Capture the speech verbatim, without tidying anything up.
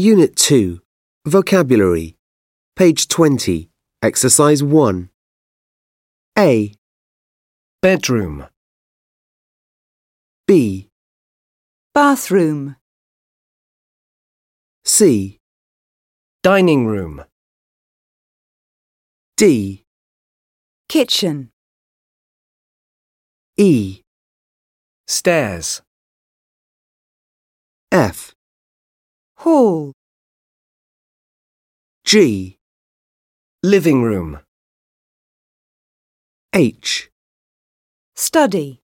Unit two. Vocabulary. Page twenty. Exercise one. A. Bedroom. B. Bathroom. C. Dining room. D. Kitchen. E. Stairs. F. Hall. G. Living room. H. Study.